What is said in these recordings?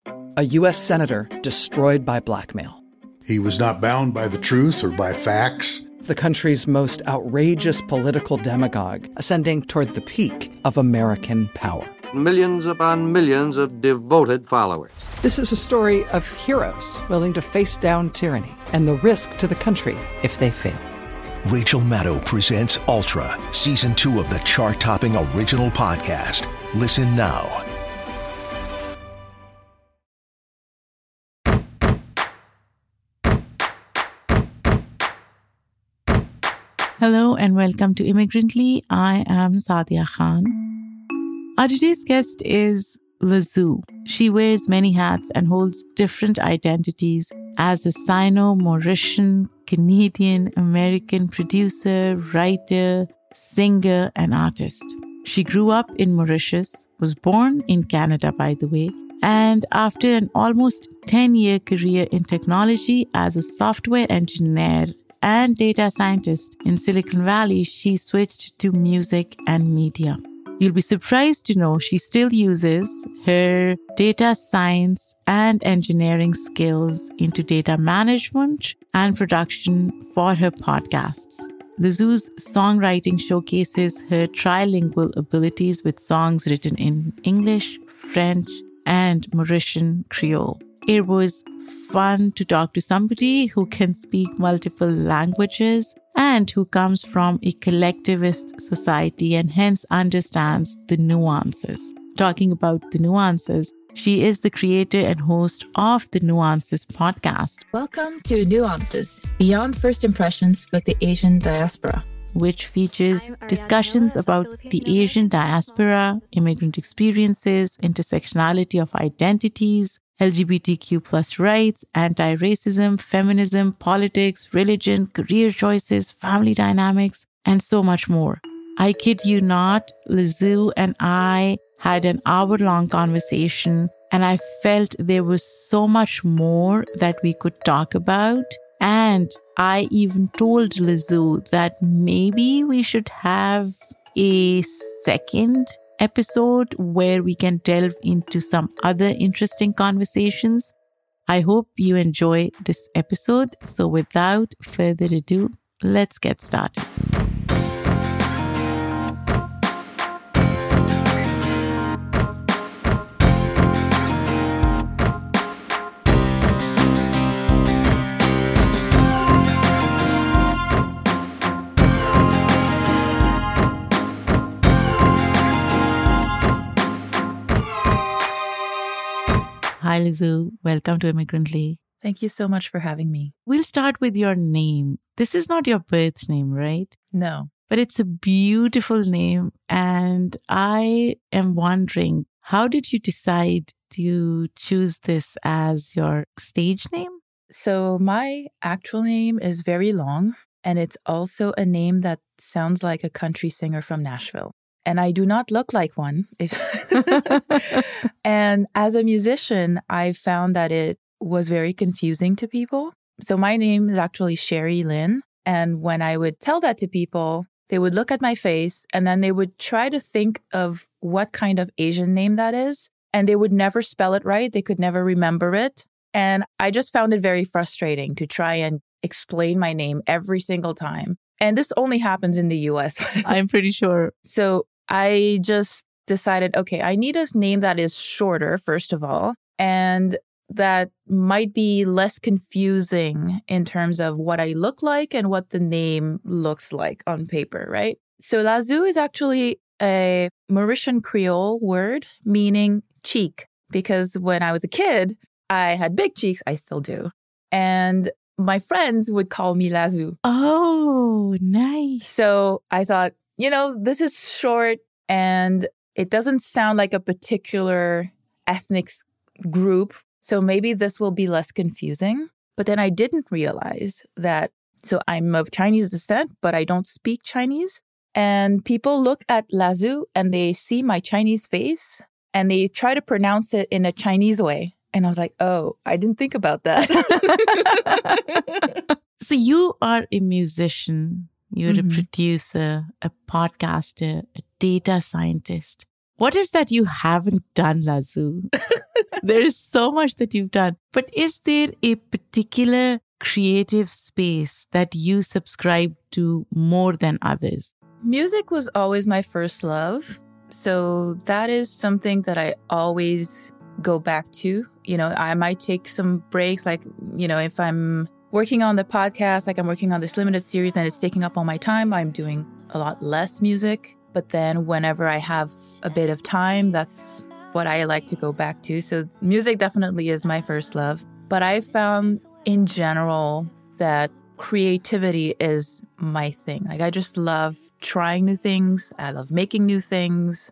A U.S. senator destroyed by blackmail. He was not bound by the truth or by facts. The country's most outrageous political demagogue ascending toward the peak of American power. Millions upon millions of devoted followers. This is a story of heroes willing to face down tyranny and the risk to the country if they fail. Rachel Maddow presents Ultra, Season 2 of the chart-topping original podcast. Listen now. Hello and welcome to Immigrantly. I am Sadia Khan. Our today's guest is Lazoo. She wears many hats and holds different identities as a Sino-Mauritian, Canadian, American producer, writer, singer, and artist. She grew up in Mauritius, was born in Canada, by the way, and after an almost 10-year career in technology as a software engineer and data scientist in Silicon Valley, she switched to music and media. You'll be surprised to know she still uses her data science and engineering skills into data management and production for her podcasts. Lazoo's songwriting showcases her trilingual abilities with songs written in English, French, and Mauritian Creole. It was fun to talk to somebody who can speak multiple languages and who comes from a collectivist society and hence understands the nuances. Talking about the nuances, she is the creator and host of the Nuances podcast. Welcome to Nuances, Beyond First Impressions with the Asian Diaspora, which features discussions about the Asian diaspora, immigrant experiences, intersectionality of identities, LGBTQ plus rights, anti-racism, feminism, politics, religion, career choices, family dynamics, and so much more. I kid you not, Lazoo and I had an hour-long conversation, and I felt there was so much more that we could talk about. And I even told Lazoo that maybe we should have a second episode where we can delve into some other interesting conversations. I hope you enjoy this episode. So without further ado, let's get started. Hi, Lazoo. Welcome to Immigrantly. Thank you so much for having me. We'll start with your name. This is not your birth name, right? No. But it's a beautiful name. And I am wondering, how did you decide to choose this as your stage name? So my actual name is very long, and it's also a name that sounds like a country singer from Nashville. And I do not look like one. And as a musician, I found that it was very confusing to people. So my name is actually Sherry Lynn. And when I would tell that to people, they would look at my face and then they would try to think of what kind of Asian name that is. And they would never spell it right. They could never remember it. And I just found it very frustrating to try and explain my name every single time. And this only happens in the US. I'm pretty sure. So I just decided, okay, I need a name that is shorter, first of all, and that might be less confusing in terms of what I look like and what the name looks like on paper, right? So Lazoo is actually a Mauritian Creole word meaning cheek, because when I was a kid, I had big cheeks. I still do. And my friends would call me Lazoo. Oh, nice. So I thought, this is short and it doesn't sound like a particular ethnic group. So maybe this will be less confusing. But then I didn't realize that. So I'm of Chinese descent, but I don't speak Chinese. And people look at Lazoo and they see my Chinese face and they try to pronounce it in a Chinese way. And I was like, oh, I didn't think about that. So you are a musician. You're a producer, a podcaster, a data scientist. What is that you haven't done, Lazu? There is so much that you've done. But is there a particular creative space that you subscribe to more than others? Music was always my first love. So that is something that I always go back to. You know, I might take some breaks, like, you know, if I'm working on the podcast, like I'm working on this limited series and it's taking up all my time, I'm doing a lot less music. But then whenever I have a bit of time, that's what I like to go back to. So music definitely is my first love. But I found in general that creativity is my thing. Like I just love trying new things. I love making new things.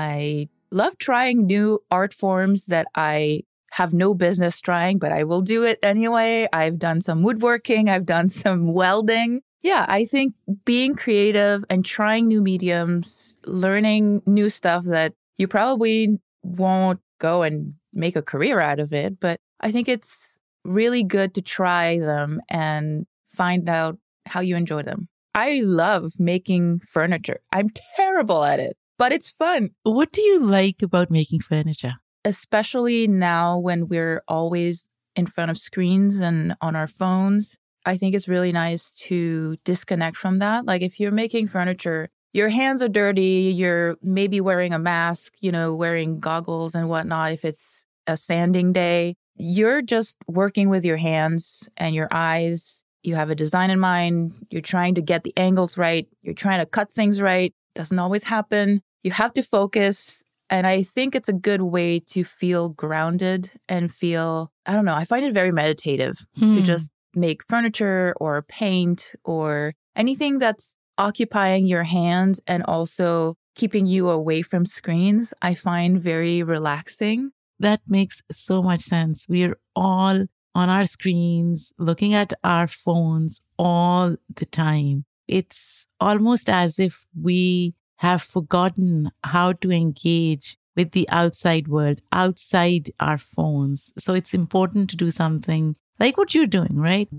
I love trying new art forms that I have no business trying, but I will do it anyway. I've done some woodworking. I've done some welding. Yeah, I think being creative and trying new mediums, learning new stuff that you probably won't go and make a career out of it, but I think it's really good to try them and find out how you enjoy them. I love making furniture. I'm terrible at it, but it's fun. What do you like about making furniture? Especially now when we're always in front of screens and on our phones. I think it's really nice to disconnect from that. Like if you're making furniture, your hands are dirty, you're maybe wearing a mask, you know, wearing goggles and whatnot. If it's a sanding day, you're just working with your hands and your eyes. You have a design in mind. You're trying to get the angles right. You're trying to cut things right. Doesn't always happen. You have to focus. And I think it's a good way to feel grounded and feel, I don't know, I find it very meditative to just make furniture or paint or anything that's occupying your hands and also keeping you away from screens. I find very relaxing. That makes so much sense. We're all on our screens, looking at our phones all the time. It's almost as if we have forgotten how to engage with the outside world, outside our phones. So it's important to do something like what you're doing, right?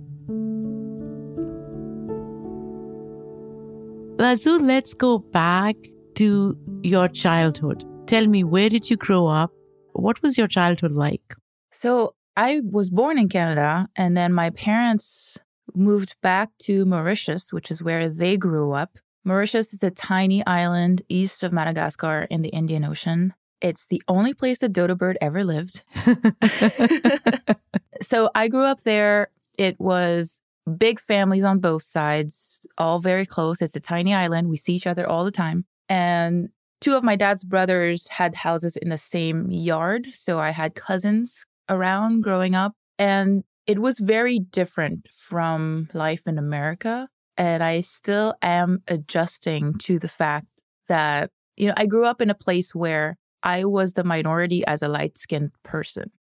Lazu, let's go back to your childhood. Tell me, where did you grow up? What was your childhood like? So I was born in Canada, and then my parents moved back to Mauritius, which is where they grew up. Mauritius is a tiny island east of Madagascar in the Indian Ocean. It's the only place the dodo bird ever lived. So I grew up there. It was big families on both sides, all very close. It's a tiny island. We see each other all the time. And two of my dad's brothers had houses in the same yard. So I had cousins around growing up. And it was very different from life in America. And I still am adjusting to the fact that, you know, I grew up in a place where I was the minority as a light-skinned person.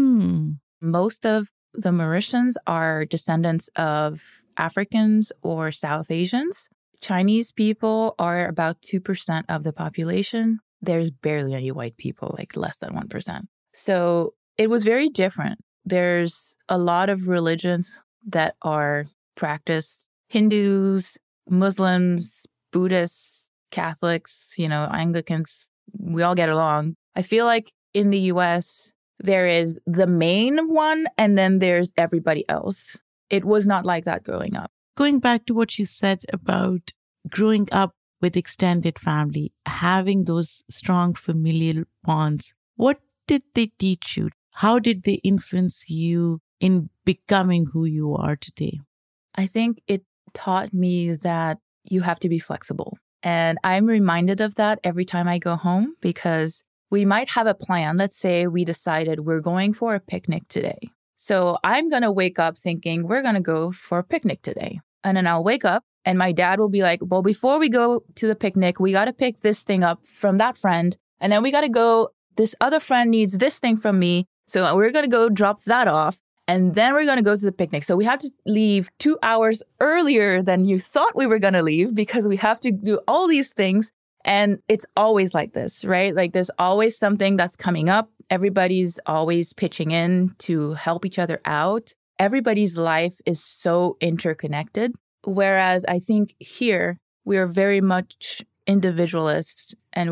Most of the Mauritians are descendants of Africans or South Asians. Chinese people are about 2% of the population. There's barely any white people, like less than 1%. So it was very different. There's a lot of religions that are practiced. Hindus, Muslims, Buddhists, Catholics, you know, Anglicans, we all get along. I feel like in the US, there is the main one and then there's everybody else. It was not like that growing up. Going back to what you said about growing up with extended family, having those strong familial bonds, what did they teach you? How did they influence you in becoming who you are today? I think it taught me that you have to be flexible. And I'm reminded of that every time I go home because we might have a plan. Let's say we decided we're going for a picnic today. So I'm going to wake up thinking we're going to go for a picnic today. And then I'll wake up and my dad will be like, well, before we go to the picnic, we got to pick this thing up from that friend. And then we got to go, this other friend needs this thing from me. So we're going to go drop that off. And then we're going to go to the picnic. So we have to leave 2 hours earlier than you thought we were going to leave because we have to do all these things. And it's always like this, right? Like there's always something that's coming up. Everybody's always pitching in to help each other out. Everybody's life is so interconnected. Whereas I think here we're very much individualist and we're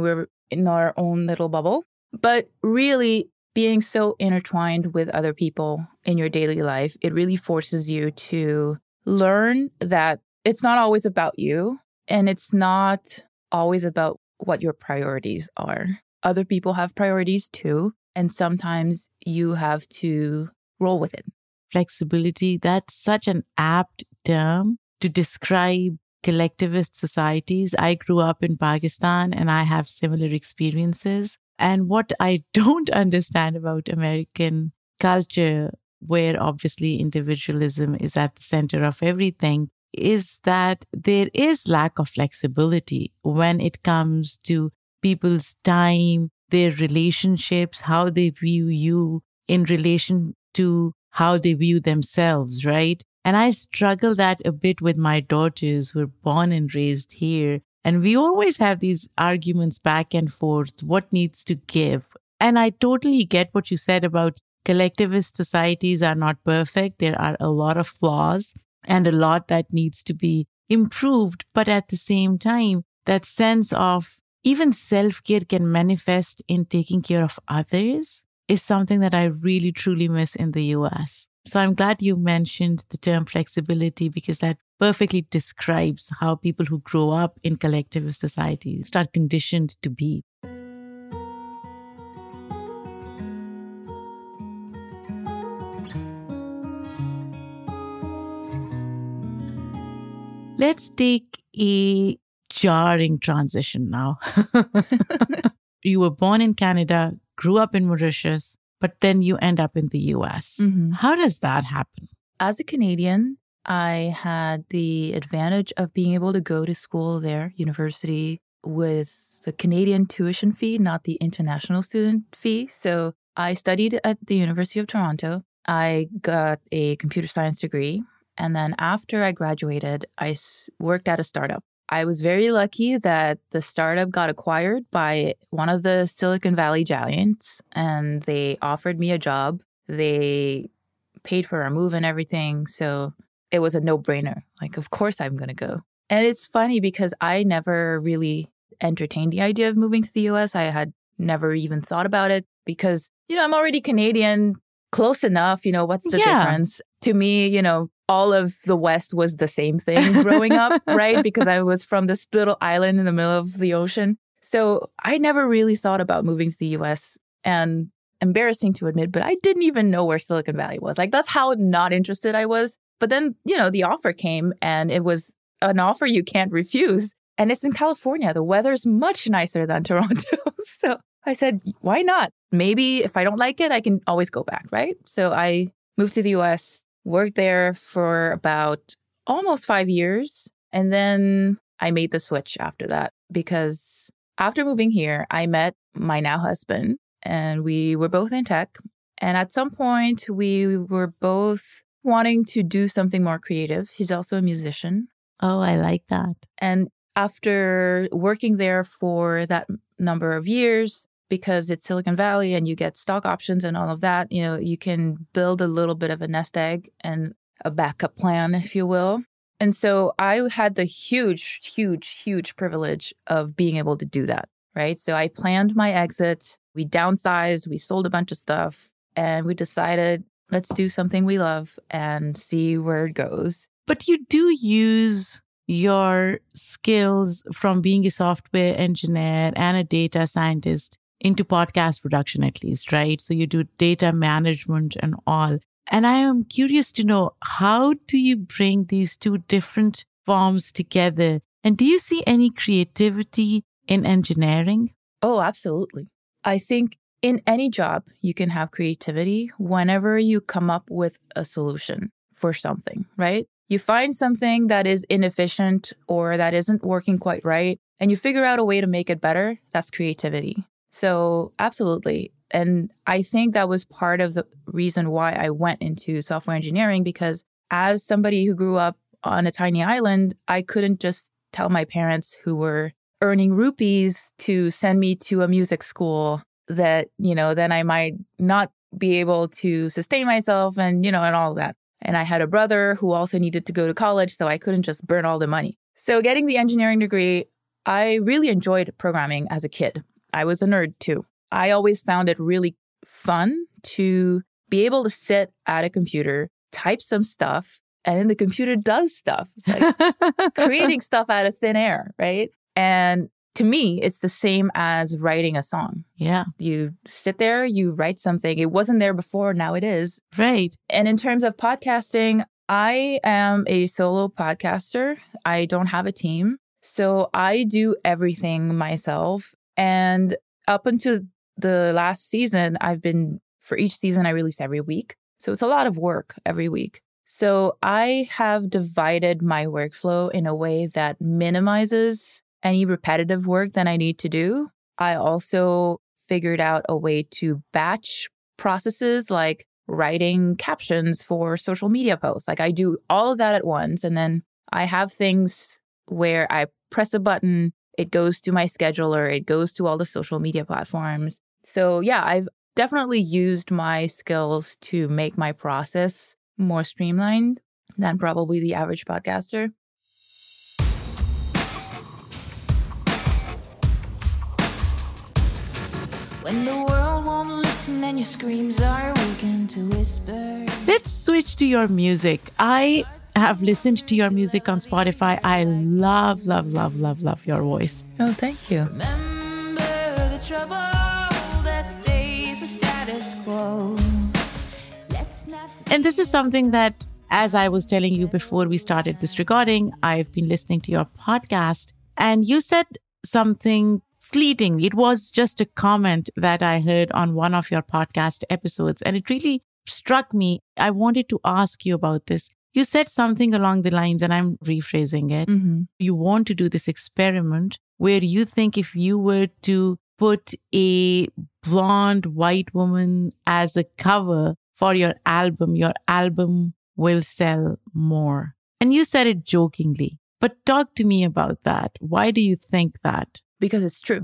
in our own little bubble. But really being so intertwined with other people in your daily life, it really forces you to learn that it's not always about you and it's not always about what your priorities are. Other people have priorities too, and sometimes you have to roll with it. Flexibility, that's such an apt term to describe collectivist societies. I grew up in Pakistan and I have similar experiences. And what I don't understand about American culture, where obviously individualism is at the center of everything, is that there is lack of flexibility when it comes to people's time, their relationships, how they view you in relation to how they view themselves, right? And I struggle that a bit with my daughters who were born and raised here. And we always have these arguments back and forth, what needs to give. And I totally get what you said about collectivist societies are not perfect. There are a lot of flaws and a lot that needs to be improved. But at the same time, that sense of even self-care can manifest in taking care of others is something that I really, truly miss in the US. So I'm glad you mentioned the term flexibility because that perfectly describes how people who grow up in collectivist societies start conditioned to be. Let's take a jarring transition now. You were born in Canada, grew up in Mauritius, but then you end up in the US. Mm-hmm. How does that happen? As a Canadian, I had the advantage of being able to go to school there, university, with the Canadian tuition fee, not the international student fee. So I studied at the University of Toronto. I got a computer science degree. And then after I graduated, I worked at a startup. I was very lucky that the startup got acquired by one of the Silicon Valley giants, and they offered me a job. They paid for our move and everything. So it was a no-brainer. Like, of course I'm going to go. And it's funny because I never really entertained the idea of moving to the US. I had never even thought about it because, I'm already Canadian, close enough. What's the difference? To me, all of the West was the same thing growing up, right? Because I was from this little island in the middle of the ocean. So I never really thought about moving to the US. And embarrassing to admit, but I didn't even know where Silicon Valley was. Like, that's how not interested I was. But then, the offer came and it was an offer you can't refuse. And it's in California. The weather's much nicer than Toronto. So I said, why not? Maybe if I don't like it, I can always go back, right? So I moved to the US, worked there for about almost 5 years. And then I made the switch after that because after moving here, I met my now husband and we were both in tech. And at some point, we were both wanting to do something more creative. He's also a musician. Oh, I like that. And after working there for that number of years, because it's Silicon Valley and you get stock options and all of that, you can build a little bit of a nest egg and a backup plan, if you will. And so I had the huge privilege of being able to do that, right? So I planned my exit. We downsized, we sold a bunch of stuff, and we decided, let's do something we love and see where it goes. But you do use your skills from being a software engineer and a data scientist into podcast production, at least, right? So you do data management and all. And I am curious to know, how do you bring these two different forms together? And do you see any creativity in engineering? Oh, absolutely. I think in any job, you can have creativity whenever you come up with a solution for something, right? You find something that is inefficient or that isn't working quite right, and you figure out a way to make it better. That's creativity. So absolutely. And I think that was part of the reason why I went into software engineering, because as somebody who grew up on a tiny island, I couldn't just tell my parents who were earning rupees to send me to a music school that, then I might not be able to sustain myself and, and all of that. And I had a brother who also needed to go to college, so I couldn't just burn all the money. So getting the engineering degree, I really enjoyed programming as a kid. I was a nerd too. I always found it really fun to be able to sit at a computer, type some stuff, and then the computer does stuff. It's like creating stuff out of thin air, right? And to me, it's the same as writing a song. Yeah. You sit there, you write something. It wasn't there before, now it is. Right. And in terms of podcasting, I am a solo podcaster. I don't have a team. So I do everything myself. And up until the last season, for each season, I release every week. So it's a lot of work every week. So I have divided my workflow in a way that minimizes any repetitive work that I need to do. I also figured out a way to batch processes like writing captions for social media posts. Like I do all of that at once. And then I have things where I press a button, it goes to my scheduler, it goes to all the social media platforms. So yeah, I've definitely used my skills to make my process more streamlined than probably the average podcaster. When the world won't listen and your screams are weakened to whisper. Let's switch to your music. I have listened to your music on Spotify. I love your voice. Oh, thank you. Remember the trouble that stays with status quo. And this is something that, as I was telling you before we started this recording, I've been listening to your podcast and you said something fleeting. It was just a comment that I heard on one of your podcast episodes and it really struck me. I wanted to ask you about this. You said something along the lines, and I'm rephrasing it. Mm-hmm. You want to do this experiment where you think if you were to put a blonde white woman as a cover for your album will sell more. And you said it jokingly, but talk to me about that. Why do you think that? Because it's true.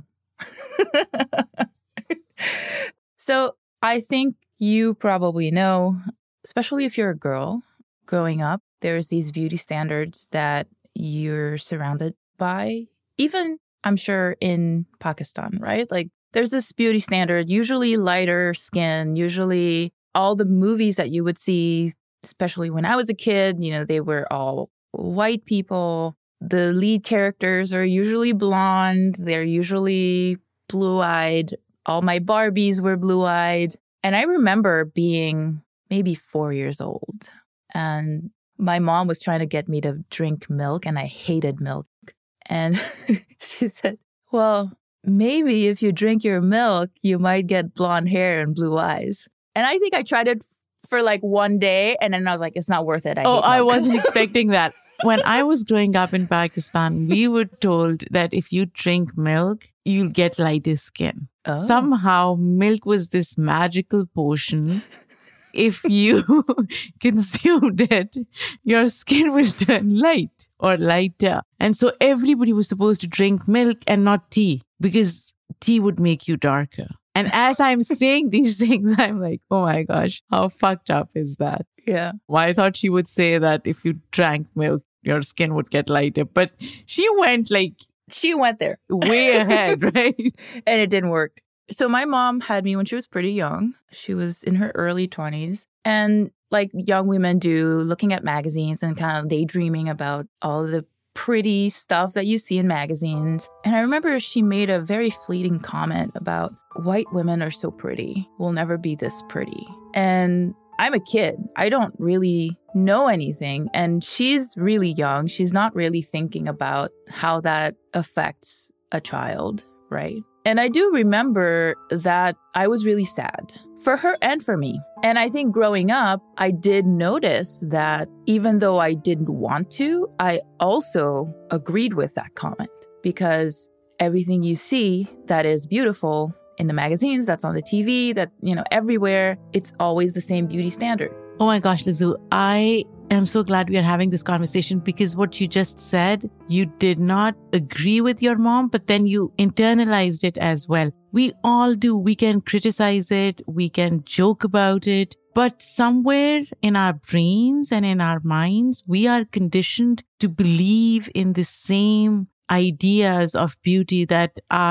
So I think you probably know, especially if you're a girl growing up, there's these beauty standards that you're surrounded by. Even, I'm sure, in Pakistan, right? Like there's this beauty standard, usually lighter skin, usually all the movies that you would see, especially when I was a kid, they were all white people. The lead characters are usually blonde. They're usually blue-eyed. All my Barbies were blue-eyed. And I remember being maybe 4 years old. And my mom was trying to get me to drink milk, and I hated milk. And she said, well, maybe if you drink your milk, you might get blonde hair and blue eyes. And I think I tried it for like one day, and then I was like, it's not worth it. I wasn't expecting that. When I was growing up in Pakistan, we were told that if you drink milk, you'll get lighter skin. Oh. Somehow, milk was this magical potion. If you consumed it, your skin will turn light or lighter. And so everybody was supposed to drink milk and not tea because tea would make you darker. And as I'm saying these things, I'm like, oh my gosh, how fucked up is that? Yeah. Well, I thought she would say that if you drank milk, your skin would get lighter. But she went there way ahead, right? And it didn't work. So my mom had me when she was pretty young. She was in her early 20s. And like young women do, looking at magazines and kind of daydreaming about all the pretty stuff that you see in magazines. And I remember she made a very fleeting comment about white women are so pretty. We'll never be this pretty. And I'm a kid. I don't really know anything. And she's really young. She's not really thinking about how that affects a child, right? And I do remember that I was really sad for her and for me. And I think growing up, I did notice that even though I didn't want to, I also agreed with that comment because everything you see that is beautiful in the magazines, that's on the TV, that, everywhere, it's always the same beauty standard. Oh my gosh, Lizzu, I am so glad we are having this conversation because what you just said, you did not agree with your mom, but then you internalized it as well. We all do. We can criticize it. We can joke about it. But somewhere in our brains and in our minds, we are conditioned to believe in the same ideas of beauty that our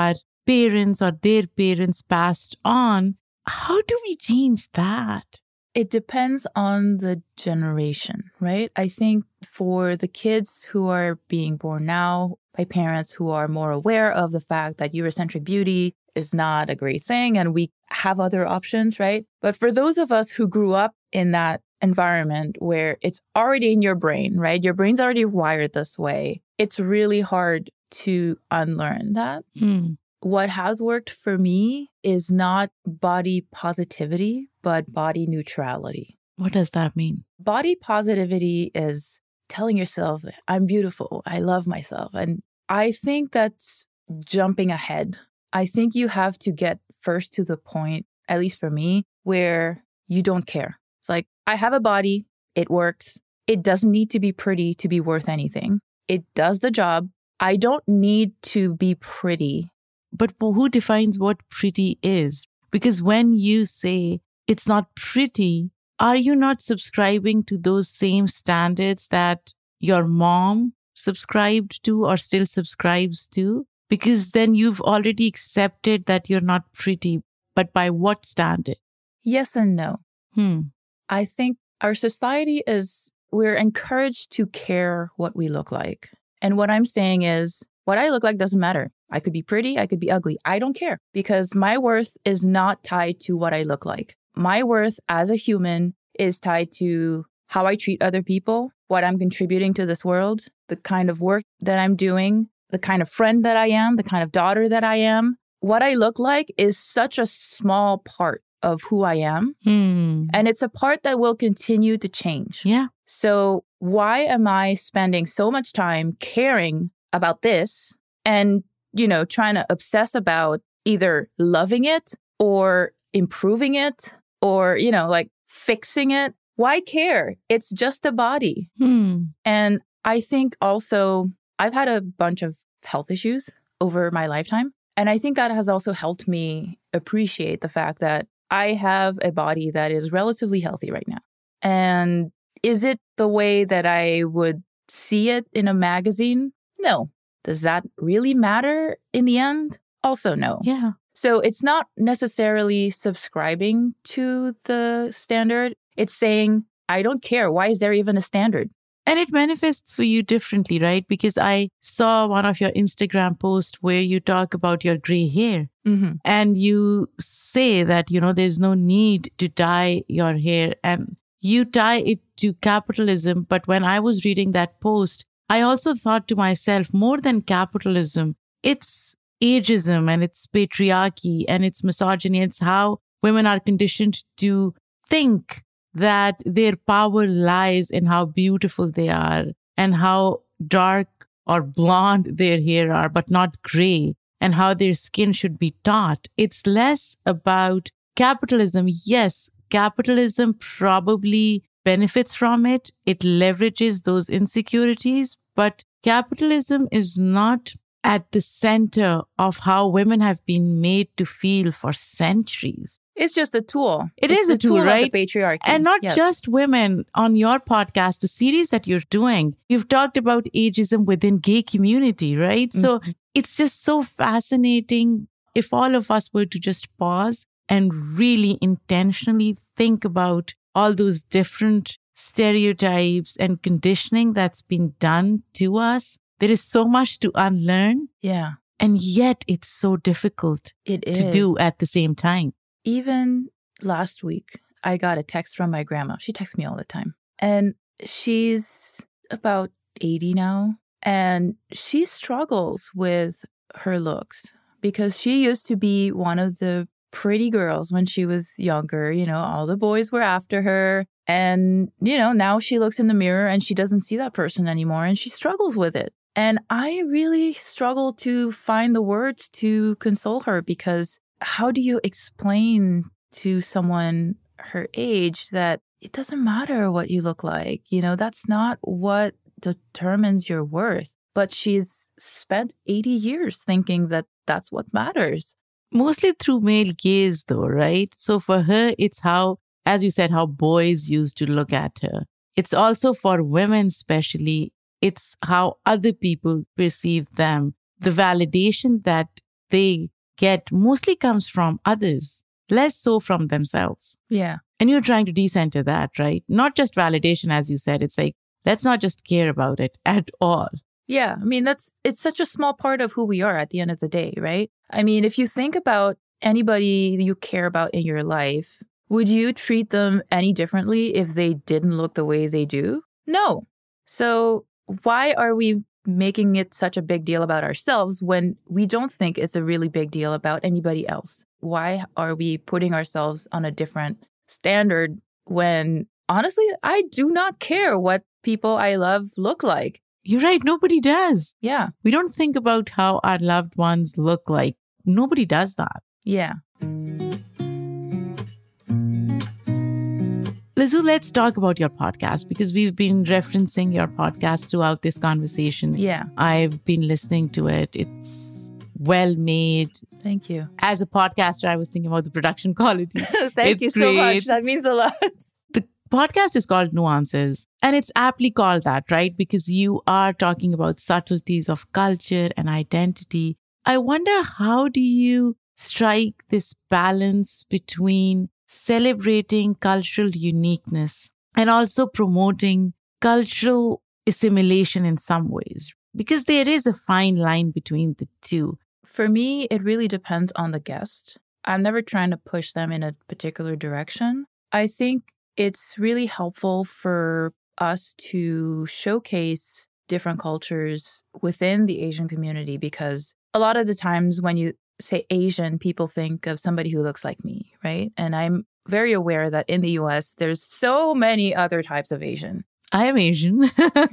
parents or their parents passed on. How do we change that? It depends on the generation, right? I think for the kids who are being born now by parents who are more aware of the fact that Eurocentric beauty is not a great thing and we have other options, right? But for those of us who grew up in that environment where it's already in your brain, right? Your brain's already wired this way. It's really hard to unlearn that. What has worked for me is not body positivity, but body neutrality. What does that mean? Body positivity is telling yourself, I'm beautiful, I love myself. And I think that's jumping ahead. I think you have to get first to the point, at least for me, where you don't care. It's like, I have a body, it works. It doesn't need to be pretty to be worth anything. It does the job. I don't need to be pretty. But who defines what pretty is? Because when you say it's not pretty, are you not subscribing to those same standards that your mom subscribed to or still subscribes to? Because then you've already accepted that you're not pretty, but by what standard? Yes and no. I think our society we're encouraged to care what we look like. And what I'm saying is, what I look like doesn't matter. I could be pretty, I could be ugly. I don't care because my worth is not tied to what I look like. My worth as a human is tied to how I treat other people, what I'm contributing to this world, the kind of work that I'm doing, the kind of friend that I am, the kind of daughter that I am. What I look like is such a small part of who I am. And it's a part that will continue to change. Yeah. So why am I spending so much time caring about this and, trying to obsess about either loving it or improving it or, fixing it? Why care? It's just a body. And I think also I've had a bunch of health issues over my lifetime. And I think that has also helped me appreciate the fact that I have a body that is relatively healthy right now. And is it the way that I would see it in a magazine? No. Does that really matter in the end? Also, no. Yeah. So it's not necessarily subscribing to the standard. It's saying, I don't care. Why is there even a standard? And it manifests for you differently, right? Because I saw one of your Instagram posts where you talk about your gray hair. And you say that, there's no need to dye your hair. And you tie it to capitalism. But when I was reading that post, I also thought to myself, more than capitalism, it's ageism and it's patriarchy and it's misogyny. It's how women are conditioned to think that their power lies in how beautiful they are and how dark or blonde their hair are, but not gray, and how their skin should be taut. It's less about capitalism. Yes, capitalism probably benefits from it. It leverages those insecurities, but capitalism is not at the center of how women have been made to feel for centuries. It's just a tool. It is a tool, right? Of the patriarchy. And not just women. On your podcast, the series that you're doing, you've talked about ageism within gay community, right? So it's just so fascinating. If all of us were to just pause and really intentionally think about all those different stereotypes and conditioning that's been done to us, there is so much to unlearn. Yeah. And yet it's so difficult to do at the same time. Even last week, I got a text from my grandma. She texts me all the time. And she's about 80 now. And she struggles with her looks because she used to be one of the pretty girls when she was younger. All the boys were after her. And, now she looks in the mirror and she doesn't see that person anymore. And she struggles with it. And I really struggle to find the words to console her because how do you explain to someone her age that it doesn't matter what you look like? That's not what determines your worth. But she's spent 80 years thinking that that's what matters. Mostly through male gaze though, right? So for her, it's how, as you said, how boys used to look at her. It's also for women especially, it's how other people perceive them. The validation that they get mostly comes from others, less so from themselves. Yeah. And you're trying to decenter that, right? Not just validation, as you said. It's like, let's not just care about it at all. Yeah. I mean, it's such a small part of who we are at the end of the day, right? I mean, if you think about anybody you care about in your life, would you treat them any differently if they didn't look the way they do? No. So why are we making it such a big deal about ourselves when we don't think it's a really big deal about anybody else? Why are we putting ourselves on a different standard when, honestly, I do not care what people I love look like? You're right. Nobody does. Yeah. We don't think about how our loved ones look like. Nobody does that. Yeah. Lizzu, let's talk about your podcast because we've been referencing your podcast throughout this conversation. Yeah. I've been listening to it. It's well made. Thank you. As a podcaster, I was thinking about the production quality. Thank you so much. That means a lot. The podcast is called Nuances, and it's aptly called that, right? Because you are talking about subtleties of culture and identity. I wonder, how do you strike this balance between celebrating cultural uniqueness and also promoting cultural assimilation in some ways? Because there is a fine line between the two. For me, it really depends on the guest. I'm never trying to push them in a particular direction. I think it's really helpful for us to showcase different cultures within the Asian community, because a lot of the times when you say Asian, people think of somebody who looks like me, right? And I'm very aware that in the US, there's so many other types of Asian. I am Asian.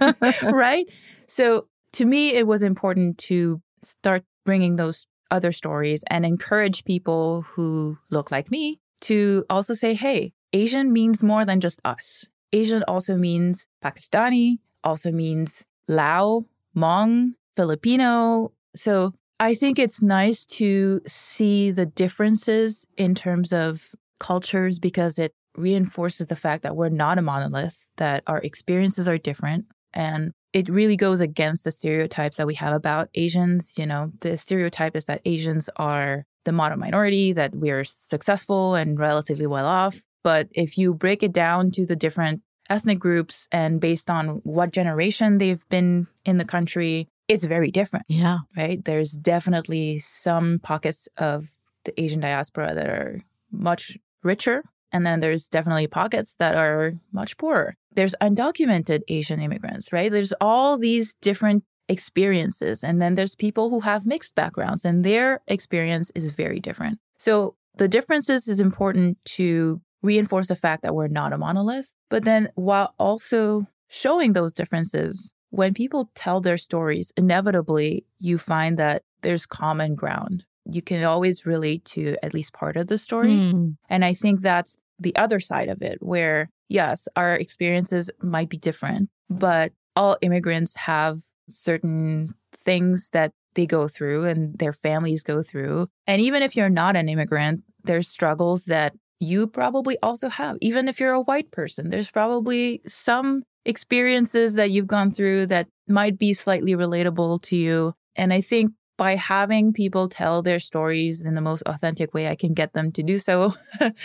Right? So to me, it was important to start bringing those other stories and encourage people who look like me to also say, hey, Asian means more than just us. Asian also means Pakistani, also means Lao, Hmong, Filipino. So I think it's nice to see the differences in terms of cultures because it reinforces the fact that we're not a monolith, that our experiences are different. And it really goes against the stereotypes that we have about Asians. You know, the stereotype is that Asians are the model minority, that we're successful and relatively well off. But if you break it down to the different ethnic groups and based on what generation they've been in the country, it's very different. Yeah. Right? There's definitely some pockets of the Asian diaspora that are much richer. And then there's definitely pockets that are much poorer. There's undocumented Asian immigrants, right? There's all these different experiences. And then there's people who have mixed backgrounds and their experience is very different. So the differences is important to reinforce the fact that we're not a monolith. But then while also showing those differences, when people tell their stories, inevitably you find that there's common ground. You can always relate to at least part of the story. And I think that's the other side of it, where, yes, our experiences might be different, but all immigrants have certain things that they go through and their families go through. And even if you're not an immigrant, there's struggles that you probably also have. Even if you're a white person, there's probably some experiences that you've gone through that might be slightly relatable to you. And I think by having people tell their stories in the most authentic way I can get them to do so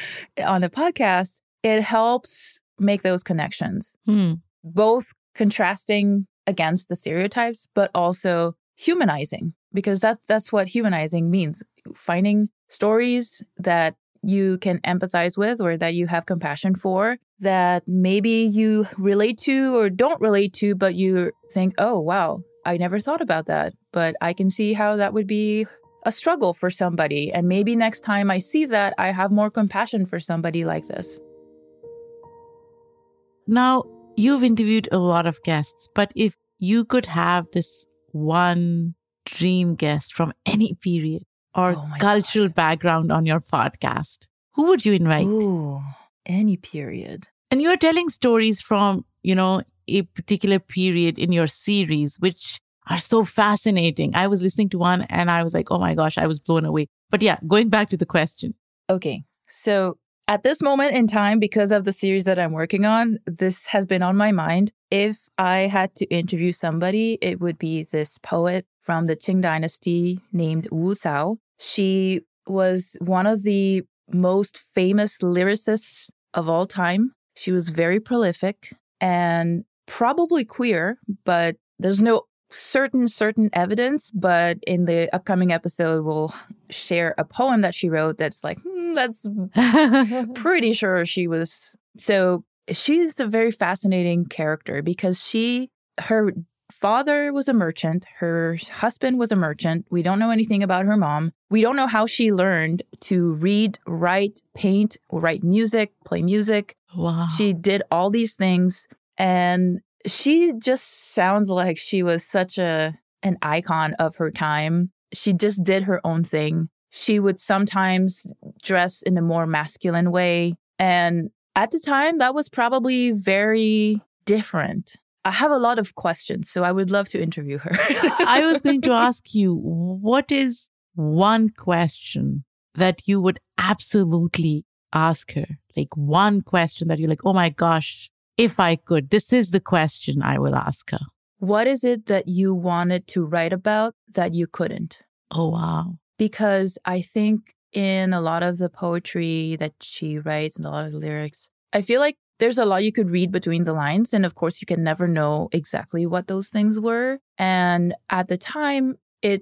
on the podcast, it helps make those connections, both contrasting against the stereotypes, but also humanizing, because that's what humanizing means. Finding stories that you can empathize with or that you have compassion for, that maybe you relate to or don't relate to, but you think, oh, wow, I never thought about that, but I can see how that would be a struggle for somebody. And maybe next time I see that, I have more compassion for somebody like this. Now, you've interviewed a lot of guests, but if you could have this one dream guest from any period or cultural background on your podcast, who would you invite? Ooh, any period. And you're telling stories from, a particular period in your series, which are so fascinating. I was listening to one and I was like, oh my gosh, I was blown away. But yeah, going back to the question. Okay. So at this moment in time, because of the series that I'm working on, this has been on my mind. If I had to interview somebody, it would be this poet from the Qing dynasty named Wu Cao. She was one of the most famous lyricists of all time. She was very prolific and probably queer, but there's no certain evidence. But in the upcoming episode, we'll share a poem that she wrote that's like, that's pretty sure she was. So she's a very fascinating character because her father was a merchant. Her husband was a merchant. We don't know anything about her mom. We don't know how she learned to read, write, paint, write music, play music. Wow. She did all these things. And she just sounds like she was such an icon of her time. She just did her own thing. She would sometimes dress in a more masculine way. And at the time, that was probably very different. I have a lot of questions, so I would love to interview her. I was going to ask you, what is one question that you would absolutely ask her? Like one question that you're like, oh my gosh, if I could, this is the question I will ask her. What is it that you wanted to write about that you couldn't? Oh, wow. Because I think in a lot of the poetry that she writes and a lot of the lyrics, I feel like there's a lot you could read between the lines. And of course, you can never know exactly what those things were. And at the time,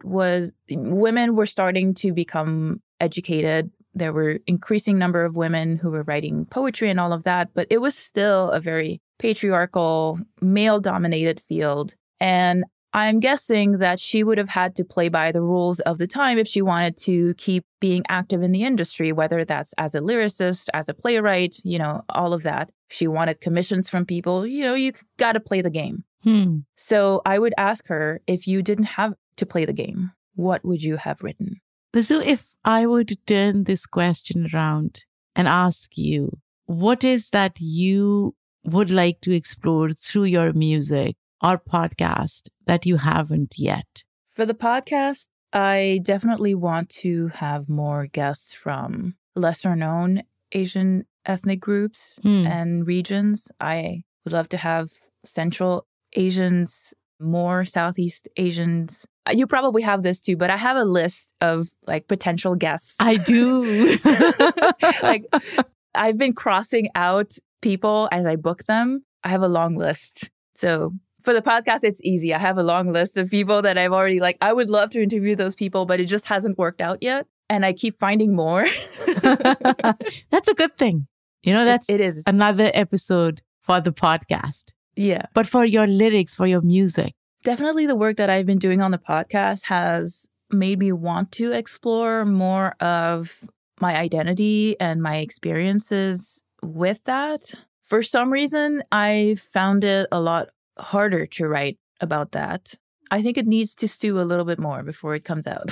women were starting to become educated. There were increasing number of women who were writing poetry and all of that. But it was still a very patriarchal, male-dominated field. And I'm guessing that she would have had to play by the rules of the time if she wanted to keep being active in the industry, whether that's as a lyricist, as a playwright, all of that. If she wanted commissions from people, you got to play the game. So I would ask her, if you didn't have to play the game, what would you have written? So if I were to turn this question around and ask you, what is that you would like to explore through your music or podcast that you haven't yet? For the podcast, I definitely want to have more guests from lesser known Asian ethnic groups and regions. I would love to have Central Asians, more Southeast Asians. You probably have this too, but I have a list of potential guests. I do. I've been crossing out people as I book them. I have a long list. So for the podcast, it's easy. I have a long list of people that I've already I would love to interview those people, but it just hasn't worked out yet. And I keep finding more. That's a good thing. That's it is another episode for the podcast. Yeah. But for your lyrics, for your music. Definitely the work that I've been doing on the podcast has made me want to explore more of my identity and my experiences with that. For some reason, I found it a lot harder to write about that. I think it needs to stew a little bit more before it comes out.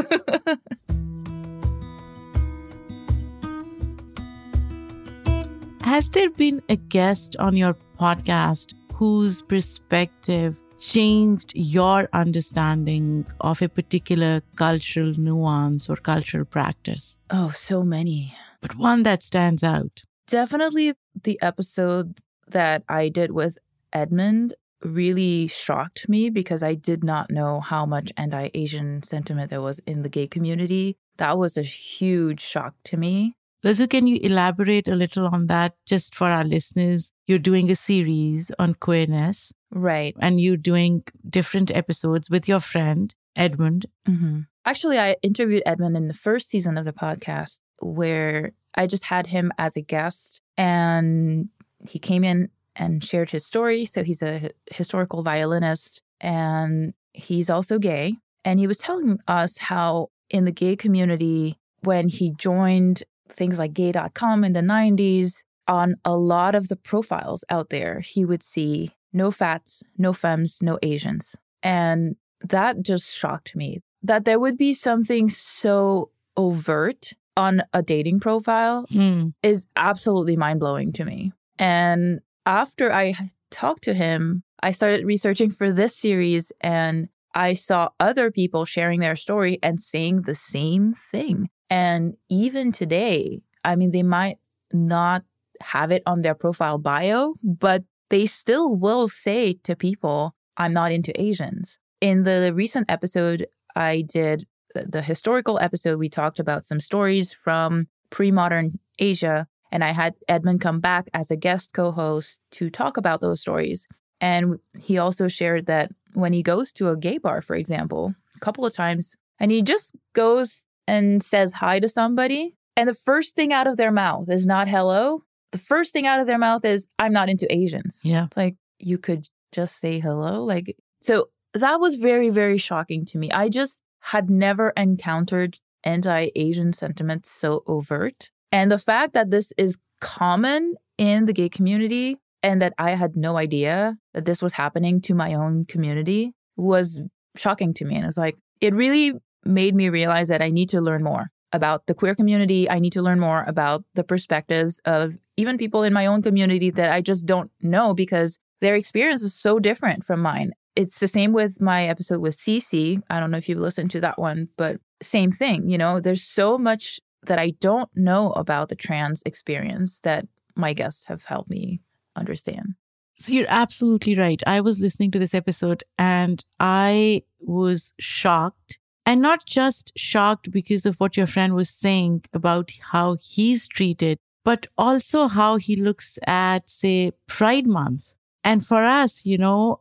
Has there been a guest on your podcast whose perspective changed your understanding of a particular cultural nuance or cultural practice? Oh, so many. But one that stands out. Definitely the episode that I did with Edmund really shocked me because I did not know how much anti-Asian sentiment there was in the gay community. That was a huge shock to me. Lazu, can you elaborate a little on that just for our listeners? You're doing a series on queerness. Right. And you're doing different episodes with your friend, Edmund. Mm-hmm. Actually, I interviewed Edmund in the first season of the podcast where I just had him as a guest and he came in and shared his story. So he's a historical violinist and he's also gay. And he was telling us how in the gay community, when he joined things like gay.com in the 90s, on a lot of the profiles out there, he would see no fats, no femmes, no Asians. And that just shocked me that there would be something so overt on a dating profile is absolutely mind-blowing to me. And after I talked to him, I started researching for this series and I saw other people sharing their story and saying the same thing. And even today, they might not have it on their profile bio, but they still will say to people, I'm not into Asians. In the recent episode I did the historical episode, we talked about some stories from pre-modern Asia. And I had Edmund come back as a guest co-host to talk about those stories. And he also shared that when he goes to a gay bar, for example, a couple of times, and he just goes and says hi to somebody, and the first thing out of their mouth is not hello. The first thing out of their mouth is, I'm not into Asians. Yeah. Like, you could just say hello. Like, so that was very, very shocking to me. I just had never encountered anti-Asian sentiment so overt. And the fact that this is common in the gay community and that I had no idea that this was happening to my own community was shocking to me. And it's like, it really made me realize that I need to learn more about the queer community. I need to learn more about the perspectives of even people in my own community that I just don't know because their experience is so different from mine. It's the same with my episode with Cece. I don't know if you've listened to that one, but same thing. You know, there's so much that I don't know about the trans experience that my guests have helped me understand. So you're absolutely right. I was listening to this episode and I was shocked. And not just shocked because of what your friend was saying about how he's treated, but also how he looks at, say, Pride Month. And for us, you know,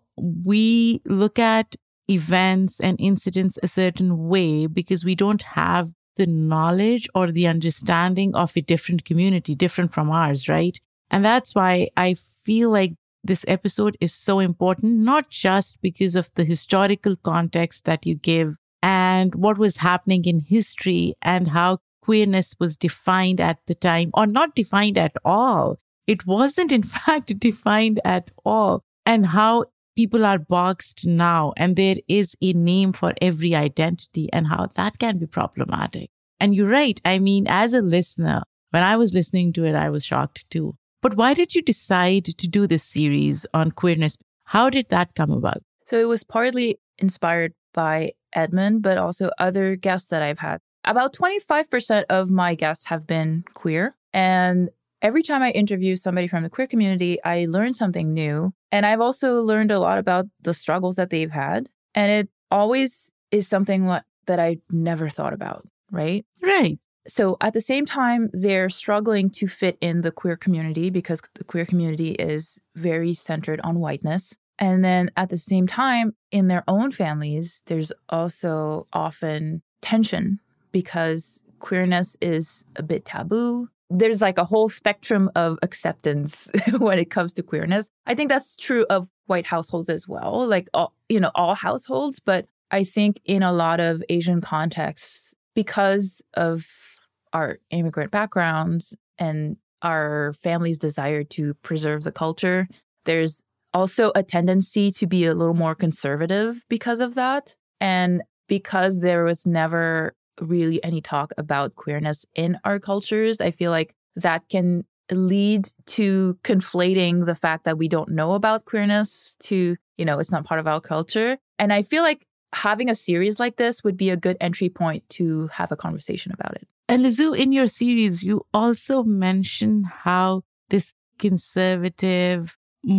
we look at events and incidents a certain way because we don't have the knowledge or the understanding of a different community, different from ours, right? And that's why I feel like this episode is so important, not just because of the historical context that you give and what was happening in history and how queerness was defined at the time, or not defined at all. It wasn't, in fact, defined at all. And how people are boxed now, and there is a name for every identity, and how that can be problematic. And you're right. I mean, as a listener, when I was listening to it, I was shocked too. But why did you decide to do this series on queerness? How did that come about? So it was partly inspired by Edmund, but also other guests that I've had. About 25% of my guests have been queer. And every time I interview somebody from the queer community, I learn something new. And I've also learned a lot about the struggles that they've had. And it always is something that I never thought about, right? Right. So at the same time, they're struggling to fit in the queer community because the queer community is very centered on whiteness. And then at the same time, in their own families, there's also often tension because queerness is a bit taboo. There's like a whole spectrum of acceptance when it comes to queerness. I think that's true of white households as well, like all households. But I think in a lot of Asian contexts, because of our immigrant backgrounds and our family's desire to preserve the culture, there's also a tendency to be a little more conservative because of that. And because there was never really any talk about queerness in our cultures, I feel like that can lead to conflating the fact that we don't know about queerness to, it's not part of our culture. And I feel like having a series like this would be a good entry point to have a conversation about it. And Lizou, in your series, you also mention how this conservative,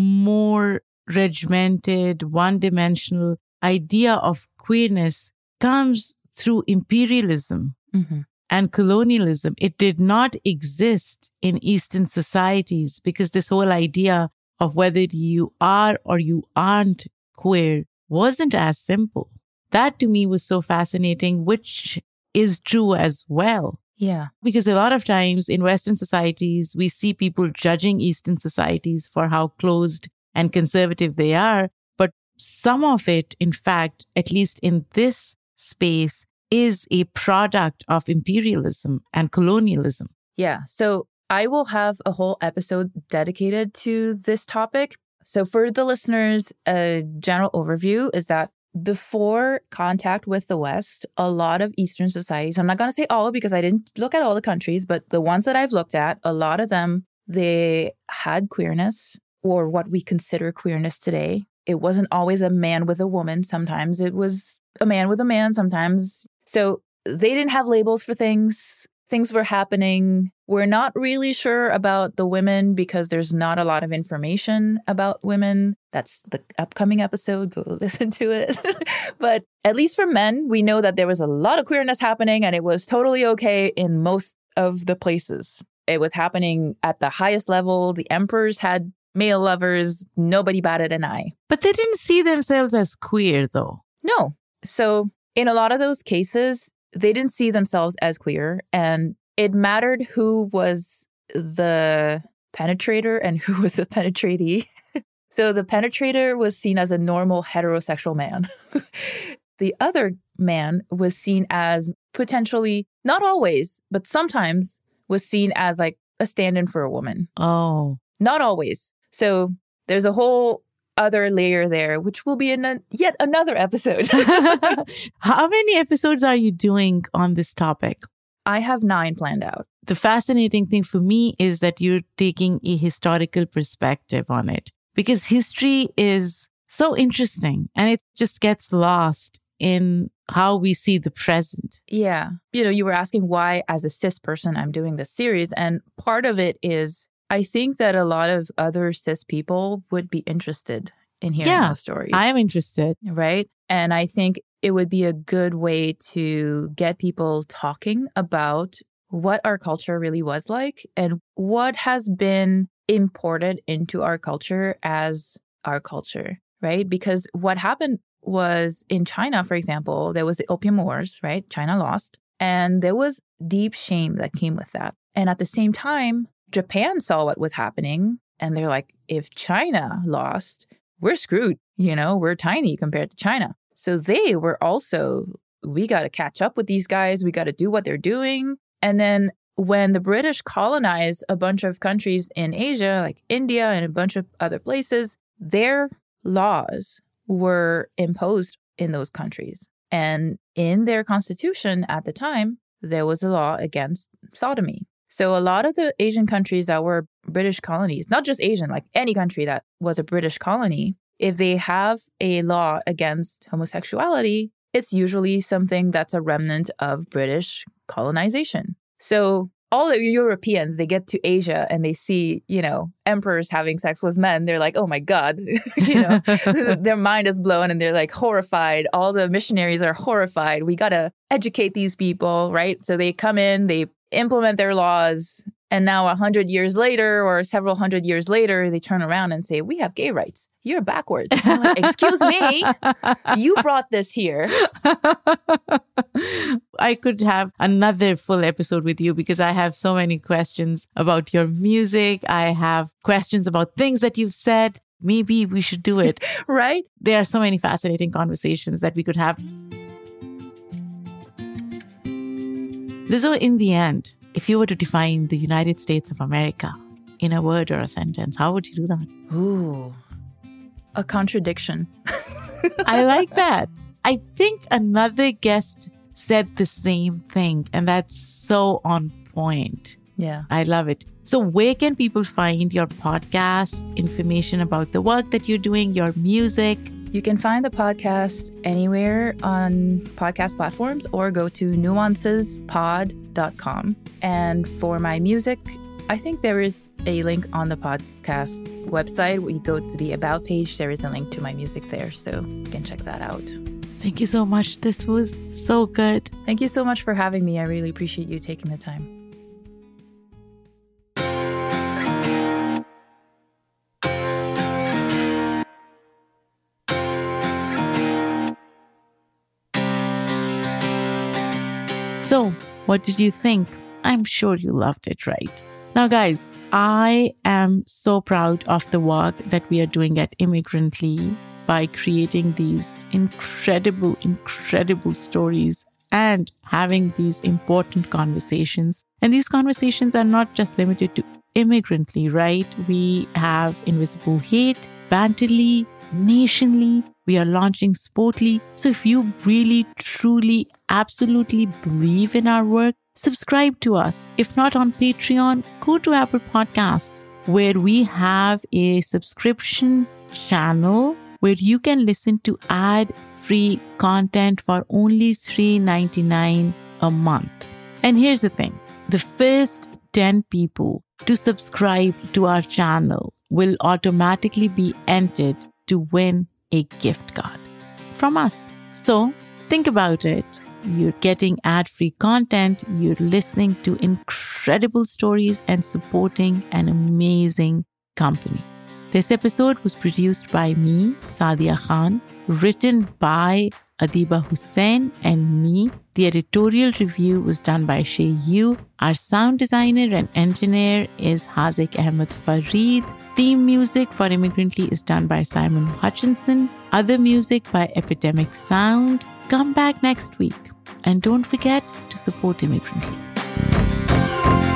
more regimented, one-dimensional idea of queerness comes through imperialism and colonialism. It did not exist in Eastern societies because this whole idea of whether you are or you aren't queer wasn't as simple. That to me was so fascinating, which is true as well. Yeah. Because a lot of times in Western societies, we see people judging Eastern societies for how closed and conservative they are. But some of it, in fact, at least in this space, is a product of imperialism and colonialism. Yeah. So I will have a whole episode dedicated to this topic. So for the listeners, a general overview is that before contact with the West, a lot of Eastern societies, I'm not going to say all because I didn't look at all the countries, but the ones that I've looked at, a lot of them, they had queerness or what we consider queerness today. It wasn't always a man with a woman. Sometimes it was a man with a man sometimes. So they didn't have labels for things. things were happening. We're not really sure about the women because there's not a lot of information about women. That's the upcoming episode. Go listen to it. But at least for men, we know that there was a lot of queerness happening and it was totally okay in most of the places. It was happening at the highest level. The emperors had male lovers. Nobody batted an eye. But they didn't see themselves as queer, though. No. So in a lot of those cases, they didn't see themselves as queer. And it mattered who was the penetrator and who was the penetratee. So the penetrator was seen as a normal heterosexual man. The other man was seen as potentially, not always, but sometimes was seen as like a stand-in for a woman. Oh. Not always. So there's a whole other layer there, which will be in yet another episode. How many episodes are you doing on this topic? I have 9 planned out. The fascinating thing for me is that you're taking a historical perspective on it, because history is so interesting and it just gets lost in how we see the present. Yeah. You were asking why, as a cis person, I'm doing this series. And part of it is I think that a lot of other cis people would be interested in hearing those stories. I am interested. Right? And I think it would be a good way to get people talking about what our culture really was like and what has been imported into our culture as our culture, right? Because what happened was in China, for example, there was the Opium Wars, right? China lost. And there was deep shame that came with that. And at the same time, Japan saw what was happening. And they're like, if China lost, we're screwed. We're tiny compared to China. So they were also, we got to catch up with these guys. We got to do what they're doing. And then when the British colonized a bunch of countries in Asia, like India and a bunch of other places, their laws were imposed in those countries. And in their constitution at the time, there was a law against sodomy. So a lot of the Asian countries that were British colonies, not just Asian, like any country that was a British colony, if they have a law against homosexuality, it's usually something that's a remnant of British colonization. So all the Europeans, they get to Asia and they see, emperors having sex with men. They're like, oh my God, their mind is blown and they're like horrified. All the missionaries are horrified. We got to educate these people, right? So they come in, they implement their laws. And now 100 years later or several hundred years later, they turn around and say, we have gay rights. You're backwards. I'm like, excuse me, you brought this here. I could have another full episode with you because I have so many questions about your music. I have questions about things that you've said. Maybe we should do it. Right? There are so many fascinating conversations that we could have. Lizzo, in the end, if you were to define the United States of America in a word or a sentence, how would you do that? Ooh, a contradiction. I like that. I think another guest said the same thing, and that's so on point. Yeah. I love it. So where can people find your podcast, information about the work that you're doing, your music? You can find the podcast anywhere on podcast platforms or go to nuancespod.com. And for my music, I think there is a link on the podcast website. When you go to the About page, there is a link to my music there. So you can check that out. Thank you so much. This was so good. Thank you so much for having me. I really appreciate you taking the time. So, what did you think? I'm sure you loved it, right? Now, guys, I am so proud of the work that we are doing at Immigrantly by creating these incredible stories and having these important conversations. And these conversations are not just limited to Immigrantly, right? We have Invisible Hate, Banterly, Nationly. We are launching Sportly. So if you really, truly, absolutely believe in our work, subscribe to us. If not on Patreon, go to Apple Podcasts, where we have a subscription channel where you can listen to ad-free content for only $3.99 a month. And here's the thing. The first 10 people to subscribe to our channel will automatically be entered to win a gift card from us. So think about it. You're getting ad-free content, you're listening to incredible stories and supporting an amazing company. This episode was produced by me, Sadia Khan, written by Adiba Hussain and me. The editorial review was done by Shay Yu. Our sound designer and engineer is Hazik Ahmed Fareed. Theme music for Immigrantly is done by Simon Hutchinson. Other music by Epidemic Sound. Come back next week. And don't forget to support Immigrantly.